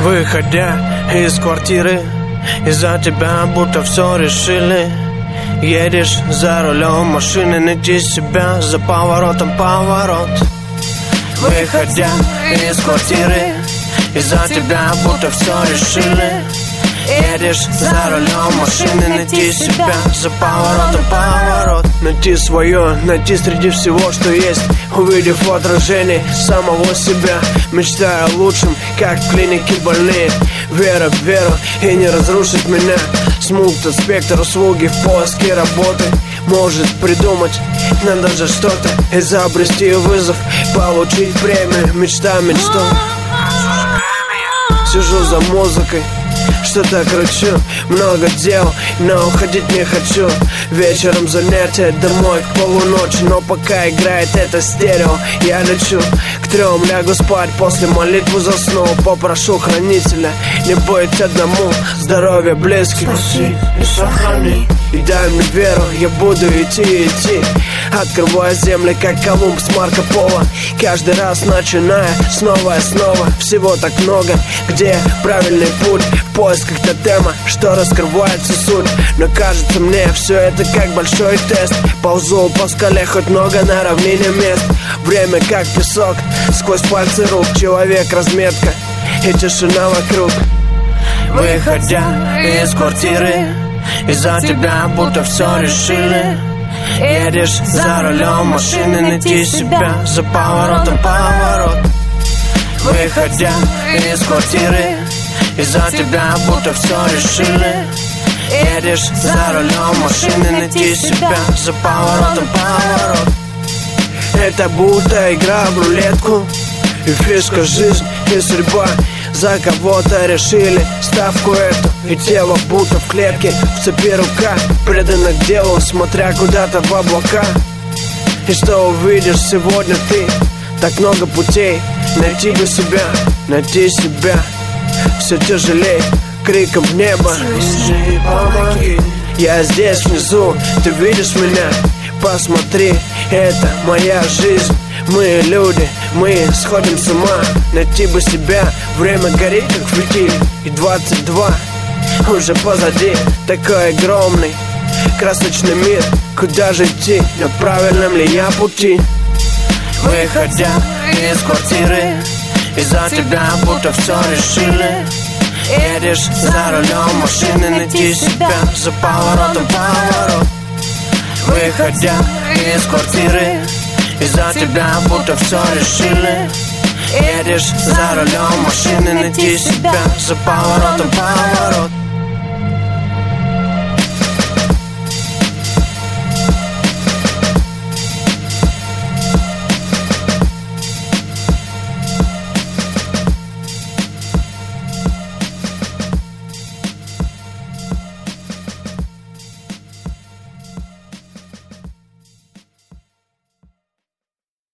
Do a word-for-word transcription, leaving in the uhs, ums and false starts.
Выходя из квартиры, из-за тебя будто все решили. Едешь за рулем машины, найти себя за поворотом поворот. Выходя из квартиры, из-за тебя будто все решили. Едешь за рулем машины, найти себя за поворотом поворот. Найти свое, найти среди всего, что есть, увидев в отражении самого себя. Мечтая о лучшем, как в клинике больные. Вера в веру и не разрушит меня. Смута спектр услуги в поиске работы. Может придумать, надо же что-то изобрести вызов, получить премию. Мечта мечтой. Сижу за музыкой, что-то кручу, много дел, но уходить не хочу. Вечером занятия, домой к полуночи, но пока играет это стерео, я лечу к трем, лягу спать, после молитвы засну. Попрошу хранителя не быть одному, здоровья близких спаси и сохрани. И дай мне веру, я буду идти, идти, открывая земли, как Колумб с Марко Поло. Каждый раз начиная снова и снова. Всего так много, где правильный путь, в поисках тотема, что раскрывается суть. Но кажется мне, все это как большой тест. Ползу по скале, хоть много на равнине мест. Время как песок, сквозь пальцы рук. Человек, разметка и тишина вокруг. Выходя из квартиры, из-за тебя будто все решили. Едешь за рулем машины, найти себя за поворотом поворот. Выходя из квартиры, из-за тебя будто все решили. Едешь за рулем машины, найти себя за поворотом поворот. Это будто игра в рулетку, и фишка жизнь и судьба. За кого-то решили ставку эту, и тело будто в клетке, в цепи рука, предана к делу, смотря куда-то в облака. И что увидишь сегодня ты? Так много путей, найти бы себя, найти себя. Все тяжелей, криком в небо, помоги. Я здесь внизу, ты видишь меня? Посмотри, это моя жизнь. Мы люди, мы сходим с ума. Найти бы себя, время горит как фитиль. И двадцать два уже позади. Такой огромный, красочный мир. Куда же идти, на правильном ли я пути? Выходя из квартиры, из-за тебя будто все решили. Едешь за рулем машины, найти себя за поворотом поворот. Выходя из квартиры, из-за тебя будто все решили. Едешь за рулем машины, найти себя за поворотом поворот.